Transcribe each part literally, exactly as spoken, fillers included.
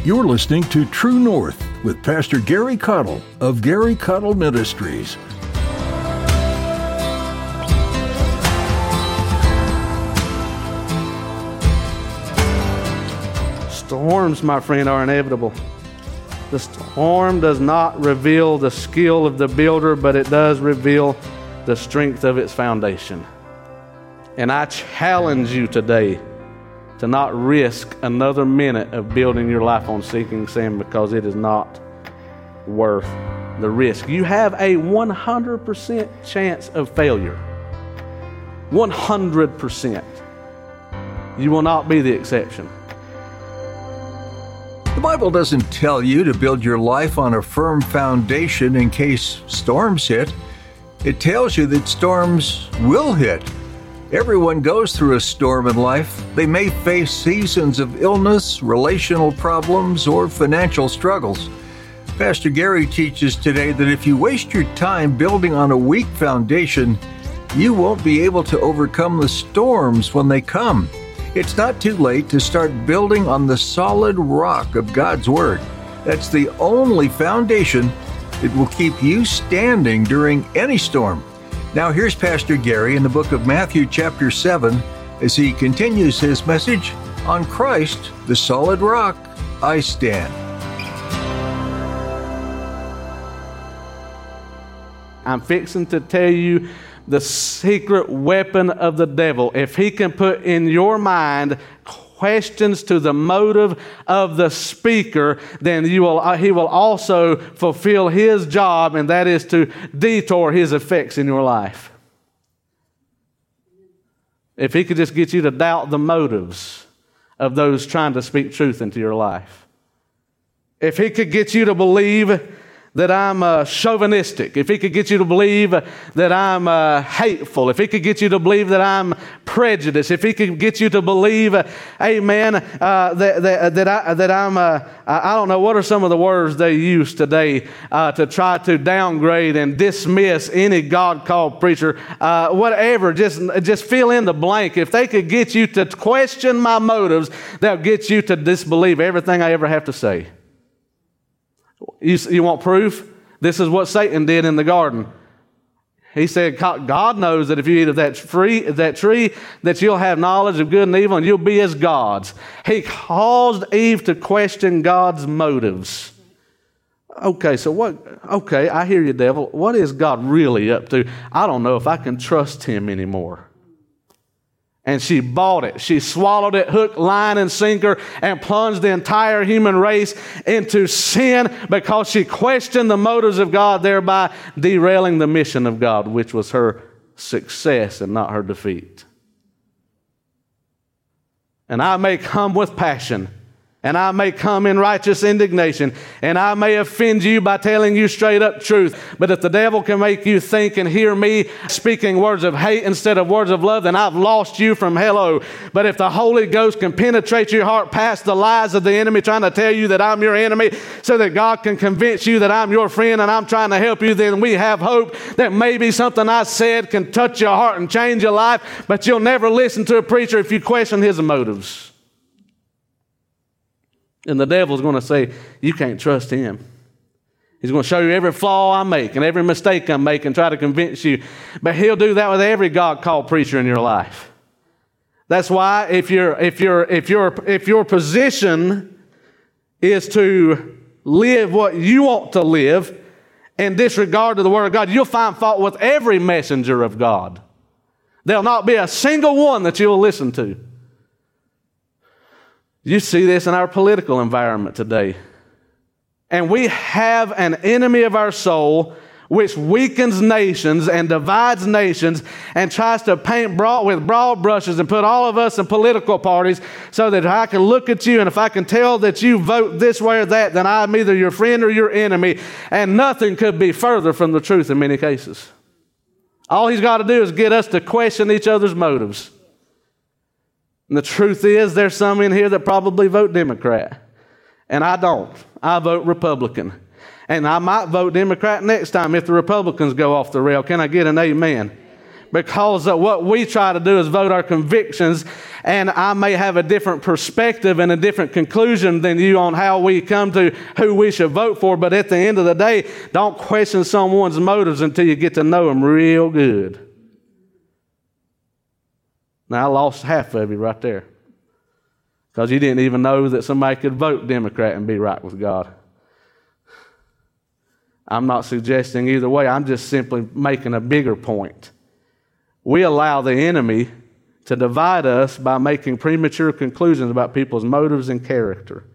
You're listening to True North with Pastor Gary Caudill of Gary Caudill Ministries. Storms, my friend, are inevitable. The storm does not reveal the skill of the builder, but it does reveal the strength of its foundation. And I challenge you today to not risk another minute of building your life on sinking sand, because it is not worth the risk. You have a one hundred percent chance of failure. one hundred percent. You will not be the exception. The Bible doesn't tell you to build your life on a firm foundation in case storms hit. It tells you that storms will hit. Everyone goes through a storm in life. They may face seasons of illness, relational problems, or financial struggles. Pastor Gary teaches today that if you waste your time building on a weak foundation, you won't be able to overcome the storms when they come. It's not too late to start building on the solid rock of God's Word. That's the only foundation that will keep you standing during any storm. Now here's Pastor Gary in the book of Matthew chapter seven as he continues his message on Christ, the solid rock, I stand. I'm fixing to tell you the secret weapon of the devil. If he can put in your mind questions to the motive of the speaker, then you will, uh, he will also fulfill his job, and that is to detour his effects in your life. If he could just get you to doubt the motives of those trying to speak truth into your life. If he could get you to believe that I'm uh, chauvinistic, if he could get you to believe that I'm uh, hateful, if he could get you to believe that I'm prejudiced, if he could get you to believe, uh, amen, uh, that, that, that, I, that I'm, uh, I don't know, what are some of the words they use today uh, to try to downgrade and dismiss any God-called preacher, uh, whatever, just, just fill in the blank. If they could get you to question my motives, they'll get you to disbelieve everything I ever have to say. You, you want proof? This is what Satan did in the garden. He said, God knows that if you eat of that tree, that tree, that you'll have knowledge of good and evil, and you'll be as gods. He caused Eve to question God's motives. Okay, so what? Okay, I hear you, devil. What is God really up to? I don't know if I can trust him anymore. And she bought it. She swallowed it, hook, line, and sinker, and plunged the entire human race into sin because she questioned the motives of God, thereby derailing the mission of God, which was her success and not her defeat. And I may come with passion, and I may come in righteous indignation, and I may offend you by telling you straight up truth. But if the devil can make you think and hear me speaking words of hate instead of words of love, then I've lost you from hello. But if the Holy Ghost can penetrate your heart past the lies of the enemy trying to tell you that I'm your enemy, so that God can convince you that I'm your friend and I'm trying to help you, then we have hope that maybe something I said can touch your heart and change your life. But you'll never listen to a preacher if you question his motives. And the devil's going to say, you can't trust him. He's going to show you every flaw I make and every mistake I make and try to convince you. But he'll do that with every God-called preacher in your life. That's why if your if your if your if your position is to live what you want to live in disregard to the Word of God, you'll find fault with every messenger of God. There'll not be a single one that you'll listen to. You see this in our political environment today. And we have an enemy of our soul which weakens nations and divides nations and tries to paint broad with broad brushes and put all of us in political parties so that I can look at you, and if I can tell that you vote this way or that, then I'm either your friend or your enemy. And nothing could be further from the truth in many cases. All he's got to do is get us to question each other's motives. And the truth is, there's some in here that probably vote Democrat. And I don't. I vote Republican. And I might vote Democrat next time if the Republicans go off the rail. Can I get an amen? Because uh, what we try to do is vote our convictions, and I may have a different perspective and a different conclusion than you on how we come to who we should vote for. But at the end of the day, don't question someone's motives until you get to know them real good. Now, I lost half of you right there, because you didn't even know that somebody could vote Democrat and be right with God. I'm not suggesting either way. I'm just simply making a bigger point. We allow the enemy to divide us by making premature conclusions about people's motives and character.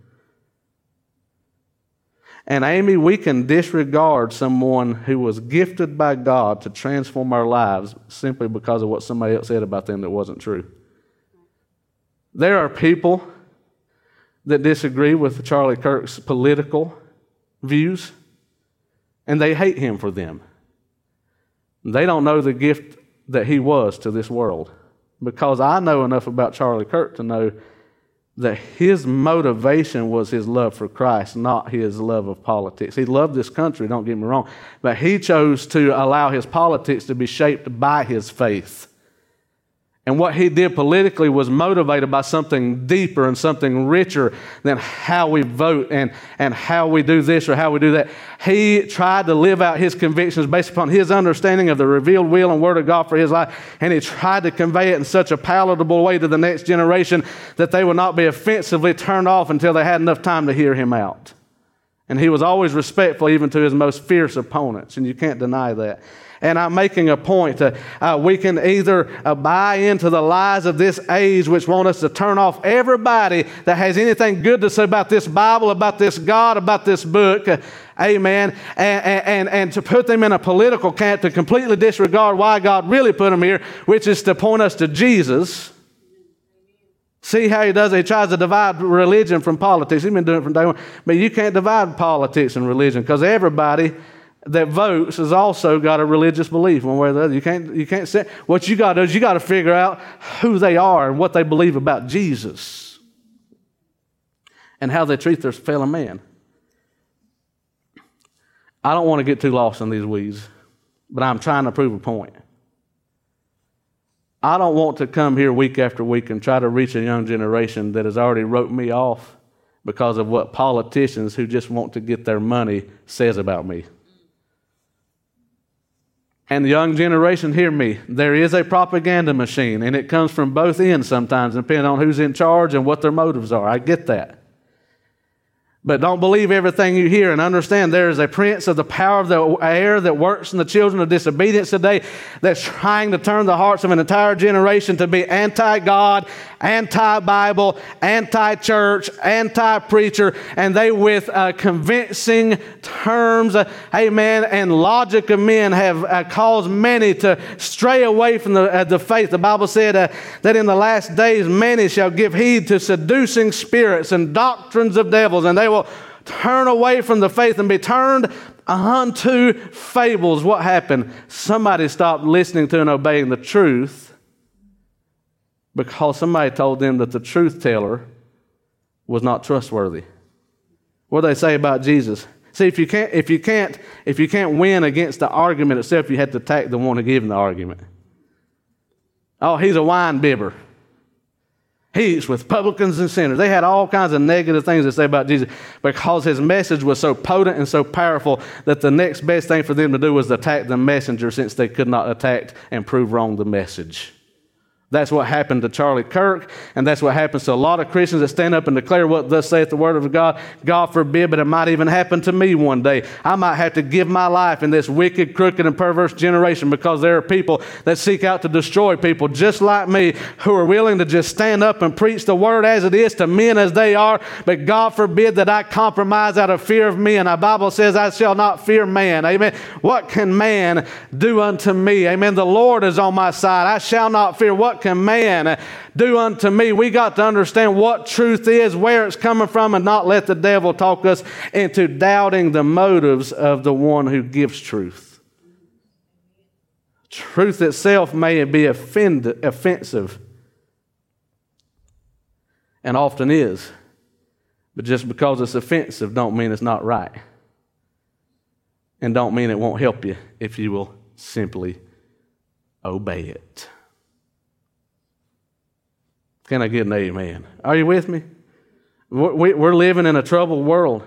And Amy, we can disregard someone who was gifted by God to transform our lives simply because of what somebody else said about them that wasn't true. There are people that disagree with Charlie Kirk's political views, and they hate him for them. They don't know the gift that he was to this world. Because I know enough about Charlie Kirk to know that his motivation was his love for Christ, not his love of politics. He loved this country, don't get me wrong, but he chose to allow his politics to be shaped by his faith. And what he did politically was motivated by something deeper and something richer than how we vote and, and how we do this or how we do that. He tried to live out his convictions based upon his understanding of the revealed will and word of God for his life, and he tried to convey it in such a palatable way to the next generation that they would not be offensively turned off until they had enough time to hear him out. And he was always respectful even to his most fierce opponents, and you can't deny that. And I'm making a point. Uh, uh, we can either uh, buy into the lies of this age, which want us to turn off everybody that has anything good to say about this Bible, about this God, about this book. Uh, amen. And, and, and to put them in a political camp to completely disregard why God really put them here, which is to point us to Jesus. See how he does it? He tries to divide religion from politics. He's been doing it from day one. But you can't divide politics and religion, because everybody that votes has also got a religious belief one way or the other. You can't, you can't say, what you got to do is you got to figure out who they are and what they believe about Jesus and how they treat their fellow man. I don't want to get too lost in these weeds, but I'm trying to prove a point. I don't want to come here week after week and try to reach a young generation that has already wrote me off because of what politicians who just want to get their money says about me. And the young generation, hear me, there is a propaganda machine, and it comes from both ends sometimes, depending on who's in charge and what their motives are. I get that. But don't believe everything you hear, and understand there is a prince of the power of the air that works in the children of disobedience today that's trying to turn the hearts of an entire generation to be anti-God, anti-Bible, anti-church, anti-preacher, and they with uh, convincing terms, uh, amen, and logic of men have uh, caused many to stray away from the, uh, the faith. The Bible said uh, that in the last days many shall give heed to seducing spirits and doctrines of devils, and they will turn away from the faith and be turned unto fables. What happened? Somebody stopped listening to and obeying the truth because somebody told them that the truth teller was not trustworthy. What do they say about Jesus? See, if you can't, if you can't, if you can't win against the argument itself, you have to attack the one who gave the argument. Oh, he's a wine bibber. He eats with publicans and sinners. They had all kinds of negative things to say about Jesus because his message was so potent and so powerful that the next best thing for them to do was to attack the messenger, since they could not attack and prove wrong the message. That's what happened to Charlie Kirk, and that's what happens to a lot of Christians that stand up and declare what thus saith the word of God. God forbid, but it might even happen to me one day. I might have to give my life in this wicked, crooked, and perverse generation because there are people that seek out to destroy people just like me who are willing to just stand up and preach the word as it is to men as they are. But God forbid that I compromise out of fear of men. The Bible says, I shall not fear man. Amen. What can man do unto me? Amen. The Lord is on my side. I shall not fear. What can man do unto me? We got to understand what truth is, where it's coming from, and not let the devil talk us into doubting the motives of the one who gives truth. Truth itself may be offend- offensive, and often is, but just because it's offensive don't mean it's not right, and don't mean it won't help you if you will simply obey it. Can I get an amen? Are you with me? We're living in a troubled world.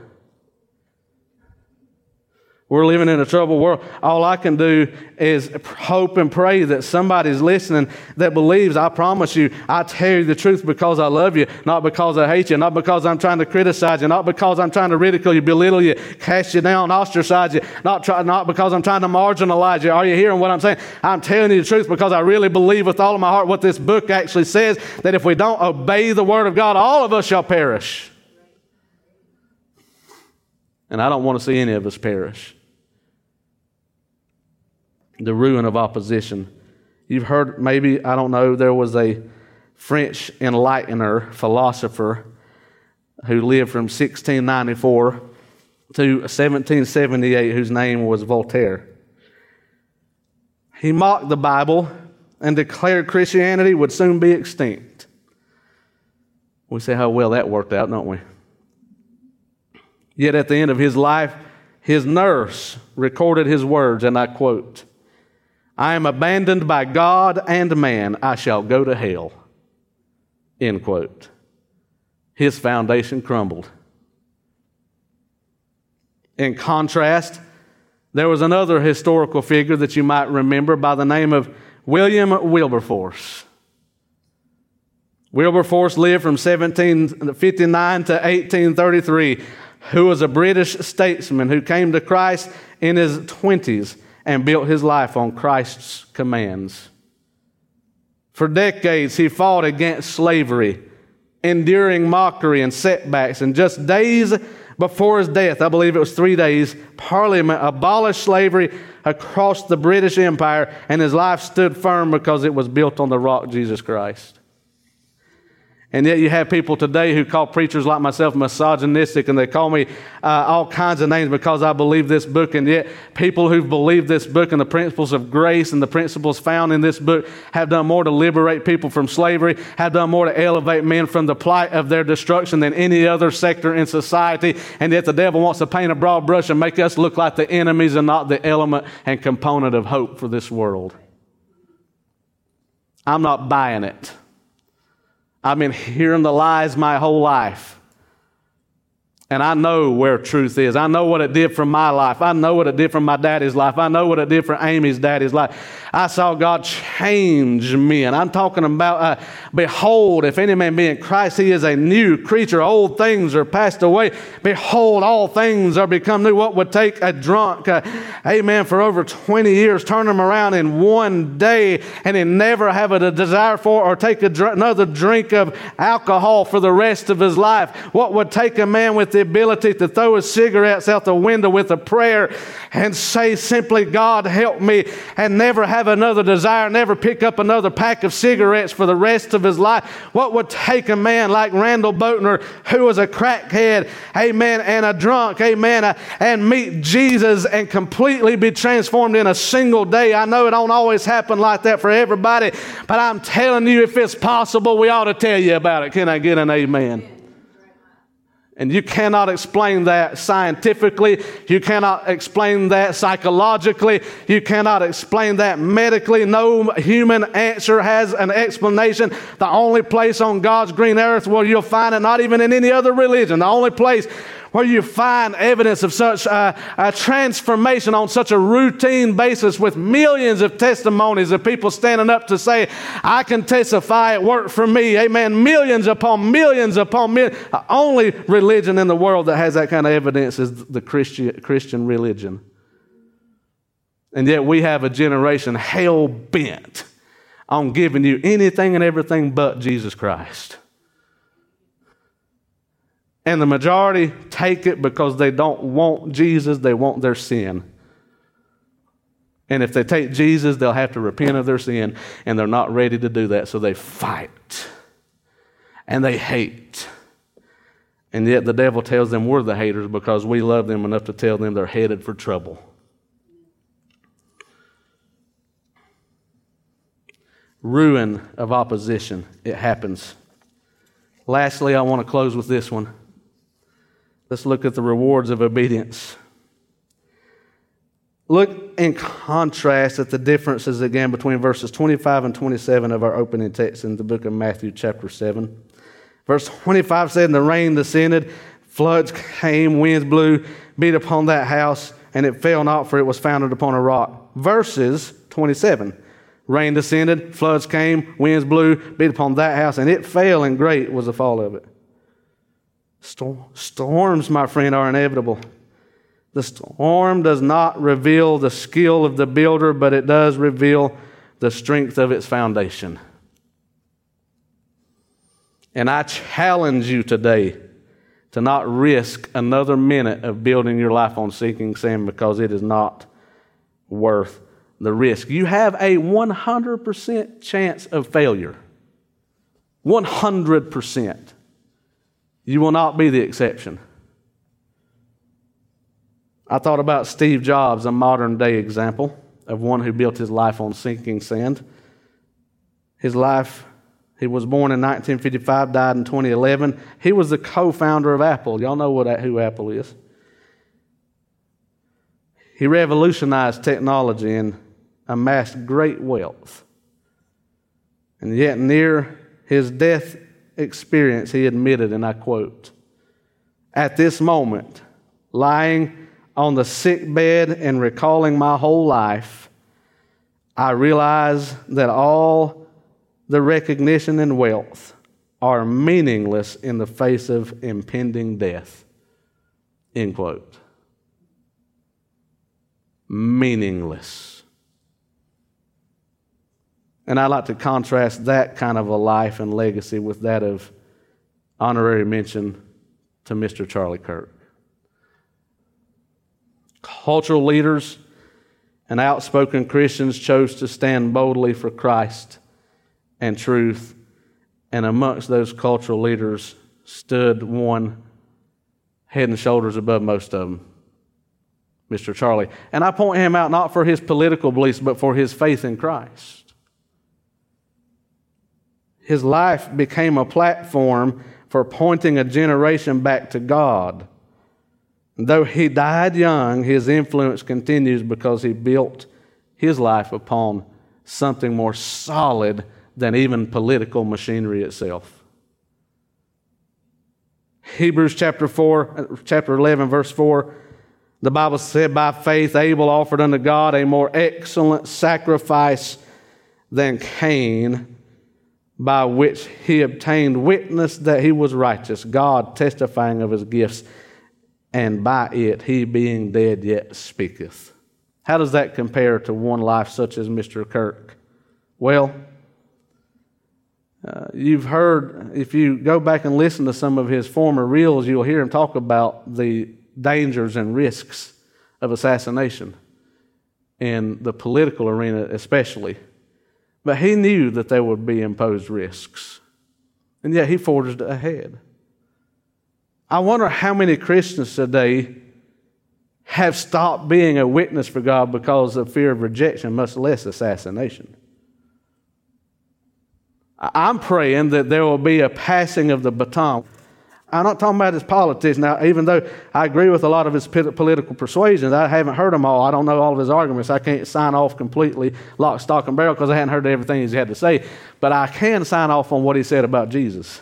We're living in a troubled world. All I can do is hope and pray that somebody's listening that believes, I promise you, I tell you the truth because I love you, not because I hate you, not because I'm trying to criticize you, not because I'm trying to ridicule you, belittle you, cast you down, ostracize you, not, try, not because I'm trying to marginalize you. Are you hearing what I'm saying? I'm telling you the truth because I really believe with all of my heart what this book actually says, that if we don't obey the word of God, all of us shall perish. And I don't want to see any of us perish. The ruin of opposition. You've heard, maybe, I don't know, there was a French enlightener, philosopher, who lived from sixteen ninety-four to seventeen seventy-eight, whose name was Voltaire. He mocked the Bible and declared Christianity would soon be extinct. We say how well that worked out, don't we? Yet at the end of his life, his nurse recorded his words, and I quote, "I am abandoned by God and man. I shall go to hell." End quote. His foundation crumbled. In contrast, there was another historical figure that you might remember by the name of William Wilberforce. Wilberforce lived from seventeen fifty-nine to eighteen thirty-three, who was a British statesman who came to Christ in his twenties and built his life on Christ's commands. For decades, he fought against slavery, enduring mockery and setbacks. And just days before his death, I believe it was three days, Parliament abolished slavery across the British Empire, and his life stood firm because it was built on the rock, Jesus Christ. And yet you have people today who call preachers like myself misogynistic, and they call me uh, all kinds of names because I believe this book. And yet people who've believed this book and the principles of grace and the principles found in this book have done more to liberate people from slavery, have done more to elevate men from the plight of their destruction than any other sector in society. And yet the devil wants to paint a broad brush and make us look like the enemies and not the element and component of hope for this world. I'm not buying it. I've been hearing the lies my whole life. And I know where truth is. I know what it did for my life. I know what it did for my daddy's life. I know what it did for Amy's daddy's life. I saw God change me. And I'm talking about, uh, behold, if any man be in Christ, he is a new creature. Old things are passed away. Behold, all things are become new. What would take a drunk, uh, amen, for over twenty years, turn him around in one day, and he never have a desire for or take a dr- another drink of alcohol for the rest of his life? What would take a man with the ability to throw his cigarettes out the window with a prayer and say simply, God help me, and never have another desire, never pick up another pack of cigarettes for the rest of his life? What would take a man like Randall Boatner, who was a crackhead, amen, and a drunk, amen, uh, and meet Jesus and completely be transformed in a single day? I know it don't always happen like that for everybody, but I'm telling you, if it's possible, we ought to tell you about it. Can I get an amen? And you cannot explain that scientifically. You cannot explain that psychologically. You cannot explain that medically. No human answer has an explanation. The only place on God's green earth where you'll find it, not even in any other religion, the only place where you find evidence of such uh, a transformation on such a routine basis, with millions of testimonies of people standing up to say, I can testify it worked for me. Amen. Millions upon millions upon millions. The only religion in the world that has that kind of evidence is the Christian, Christian religion. And yet we have a generation hell-bent on giving you anything and everything but Jesus Christ. And the majority take it because they don't want Jesus, they want their sin. And if they take Jesus, they'll have to repent of their sin, and they're not ready to do that, so they fight. And they hate. And yet the devil tells them we're the haters because we love them enough to tell them they're headed for trouble. Ruin of opposition. It happens. Lastly, I want to close with this one. Let's look at the rewards of obedience. Look in contrast at the differences again between verses twenty-five and twenty-seven of our opening text in the book of Matthew chapter seven. Verse twenty-five said, "And the rain descended, floods came, winds blew, beat upon that house, and it fell not, for it was founded upon a rock." Verses twenty-seven, "Rain descended, floods came, winds blew, beat upon that house, and it fell, and great was the fall of it." Storm, storms, my friend, are inevitable. The storm does not reveal the skill of the builder, but it does reveal the strength of its foundation. And I challenge you today to not risk another minute of building your life on sinking sand, because it is not worth the risk. You have a one hundred percent chance of failure. one hundred percent. You will not be the exception. I thought about Steve Jobs, a modern day example of one who built his life on sinking sand. His life, he was born in nineteen fifty-five, died in twenty eleven. He was the co-founder of Apple. Y'all know what, who Apple is. He revolutionized technology and amassed great wealth. And yet near his death experience, he admitted, and I quote, "At this moment, lying on the sick bed and recalling my whole life, I realize that all the recognition and wealth are meaningless in the face of impending death." End quote. Meaningless. And I like to contrast that kind of a life and legacy with that of honorary mention to Mister Charlie Kirk. Cultural leaders and outspoken Christians chose to stand boldly for Christ and truth, and amongst those cultural leaders stood one head and shoulders above most of them, Mister Charlie. And I point him out not for his political beliefs, but for his faith in Christ. His life became a platform for pointing a generation back to God. Though he died young, his influence continues because he built his life upon something more solid than even political machinery itself. Hebrews chapter four, chapter eleven, verse four, the Bible said, "By faith Abel offered unto God a more excellent sacrifice than Cain, by which he obtained witness that he was righteous, God testifying of his gifts, and by it he being dead yet speaketh." How does that compare to one life such as Mister Kirk? Well, uh, you've heard, if you go back and listen to some of his former reels, you'll hear him talk about the dangers and risks of assassination in the political arena especially. But he knew that there would be imposed risks, and yet he forged ahead. I wonder how many Christians today have stopped being a witness for God because of fear of rejection, much less assassination. I'm praying that there will be a passing of the baton. I'm not talking about his politics now, even though I agree with a lot of his political persuasions. I haven't heard them all. I don't know all of his arguments. I can't sign off completely lock, stock, and barrel because I hadn't heard everything he had to say. But I can sign off on what he said about Jesus.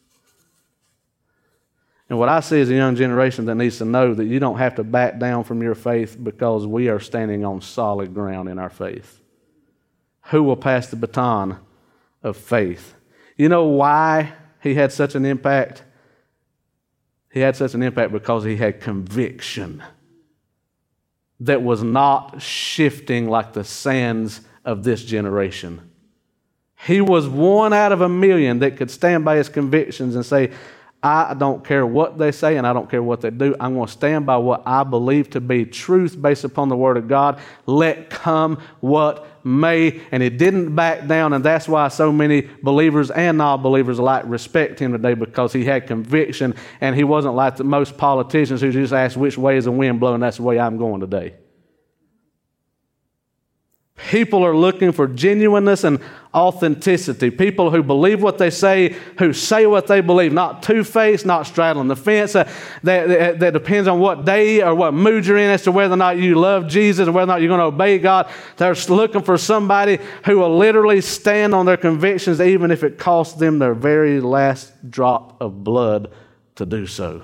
And what I see is a young generation that needs to know that you don't have to back down from your faith because we are standing on solid ground in our faith. Who will pass the baton of faith? You know why he had such an impact? He had such an impact because he had conviction that was not shifting like the sands of this generation. He was one out of a million that could stand by his convictions and say, I don't care what they say and I don't care what they do. I'm going to stand by what I believe to be truth based upon the Word of God. Let come what may. And he didn't back down, and that's why so many believers and non-believers alike respect him today, because he had conviction and he wasn't like the most politicians who just ask which way is the wind blowing, that's the way I'm going today. People are looking for genuineness and authenticity. People who believe what they say, who say what they believe, not two-faced, not straddling the fence. Uh, that, that, that depends on what day or what mood you're in as to whether or not you love Jesus or whether or not you're going to obey God. They're looking for somebody who will literally stand on their convictions even if it costs them their very last drop of blood to do so.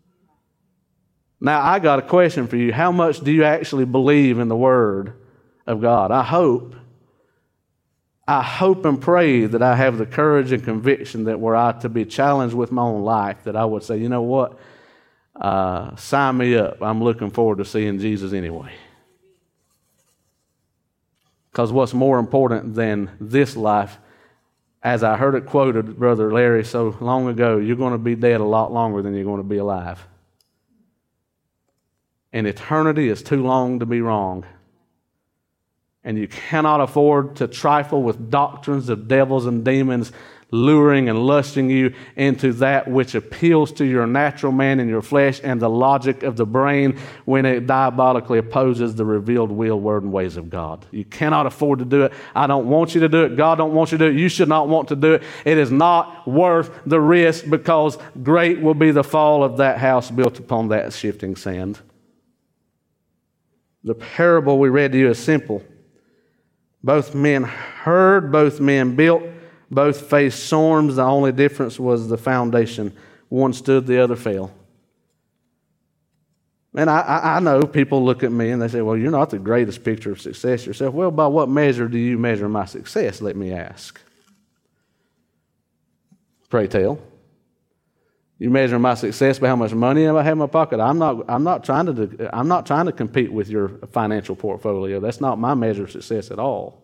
Now, I got a question for you. How much do you actually believe in the Word of God? I hope, I hope and pray that I have the courage and conviction that were I to be challenged with my own life, that I would say, you know what, uh, sign me up. I'm looking forward to seeing Jesus anyway. Because what's more important than this life, as I heard it quoted, Brother Larry, so long ago, you're going to be dead a lot longer than you're going to be alive. And eternity is too long to be wrong. And you cannot afford to trifle with doctrines of devils and demons luring and lusting you into that which appeals to your natural man and your flesh and the logic of the brain when it diabolically opposes the revealed will, word, and ways of God. You cannot afford to do it. I don't want you to do it. God don't want you to do it. You should not want to do it. It is not worth the risk, because great will be the fall of that house built upon that shifting sand. The parable we read to you is simple. Both men heard, both men built, both faced storms. The only difference was the foundation. One stood, the other fell. And I, I, I know people look at me and they say, well, you're not the greatest picture of success yourself. Well, by what measure do you measure my success, let me ask? Pray tell. You measure my success by how much money I have in my pocket. I'm not. I'm not trying to. I'm not trying to compete with your financial portfolio. That's not my measure of success at all.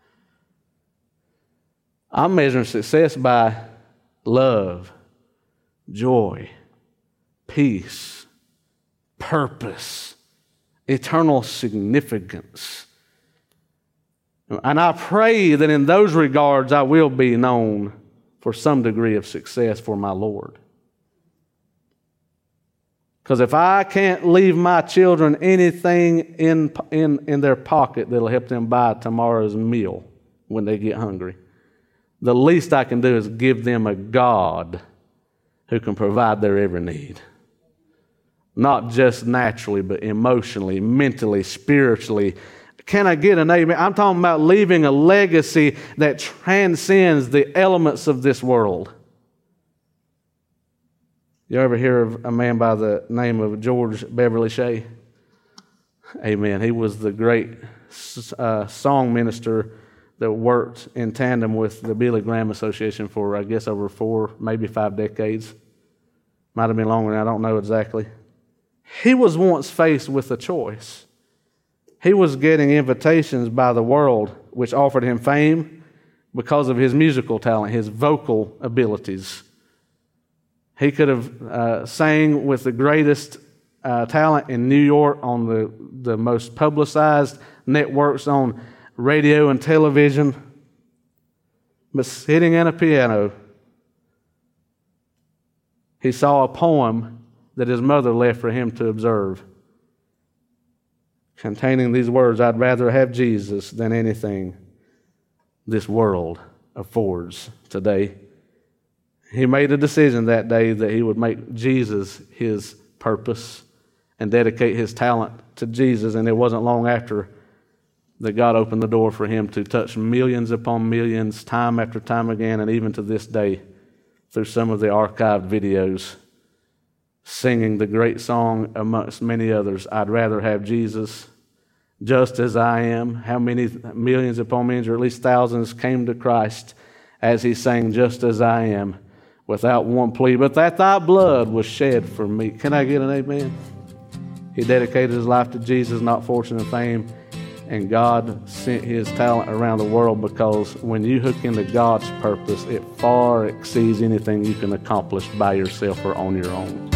I'm measuring success by love, joy, peace, purpose, eternal significance. And I pray that in those regards I will be known for some degree of success for my Lord. Because if I can't leave my children anything in, in, in their pocket that'll help them buy tomorrow's meal when they get hungry, the least I can do is give them a God who can provide their every need. Not just naturally, but emotionally, mentally, spiritually. Can I get an amen? I'm talking about leaving a legacy that transcends the elements of this world. You ever hear of a man by the name of George Beverly Shea? Amen. He was the great uh, song minister that worked in tandem with the Billy Graham Association for, I guess, over four, maybe five decades. Might have been longer, I don't know exactly. He was once faced with a choice. He was getting invitations by the world, which offered him fame because of his musical talent, his vocal abilities. He could have uh, sang with the greatest uh, talent in New York on the, the most publicized networks on radio and television. But sitting at a piano, he saw a poem that his mother left for him to observe, containing these words, "I'd rather have Jesus than anything this world affords today." He made a decision that day that he would make Jesus his purpose and dedicate his talent to Jesus. And it wasn't long after that God opened the door for him to touch millions upon millions, time after time again, and even to this day, through some of the archived videos, singing the great song amongst many others, "I'd rather have Jesus just as I am." How many millions upon millions, or at least thousands, came to Christ as he sang, "Just as I am," without one plea, "But that thy blood was shed for me." Can I get an amen? He dedicated his life to Jesus, not fortune and fame, and God sent his talent around the world, because when you hook into God's purpose, it far exceeds anything you can accomplish by yourself or on your own.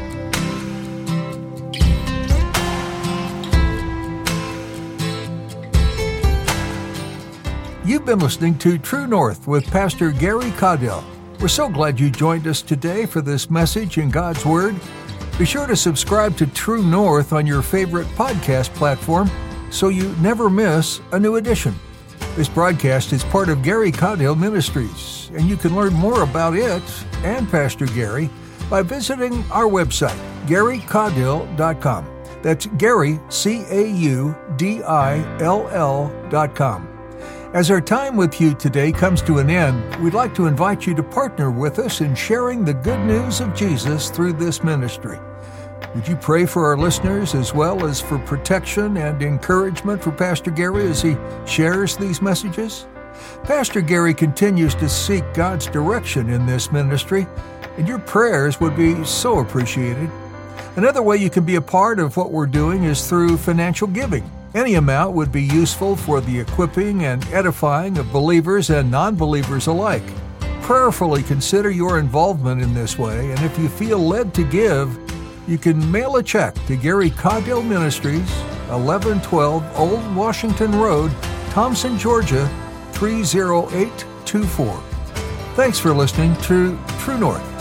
You've been listening to True North with Pastor Gary Caudill. We're so glad you joined us today for this message in God's Word. Be sure to subscribe to True North on your favorite podcast platform so you never miss a new edition. This broadcast is part of Gary Caudill Ministries, and you can learn more about it and Pastor Gary by visiting our website, gary caudill dot com. That's Gary, C A U D I L L dot com. As our time with you today comes to an end, we'd like to invite you to partner with us in sharing the good news of Jesus through this ministry. Would you pray for our listeners as well as for protection and encouragement for Pastor Gary as he shares these messages? Pastor Gary continues to seek God's direction in this ministry, and your prayers would be so appreciated. Another way you can be a part of what we're doing is through financial giving. Any amount would be useful for the equipping and edifying of believers and non-believers alike. Prayerfully consider your involvement in this way, and if you feel led to give, you can mail a check to Gary Caudill Ministries, eleven twelve Old Washington Road, Thompson, Georgia, three oh eight two four. Thanks for listening to True North.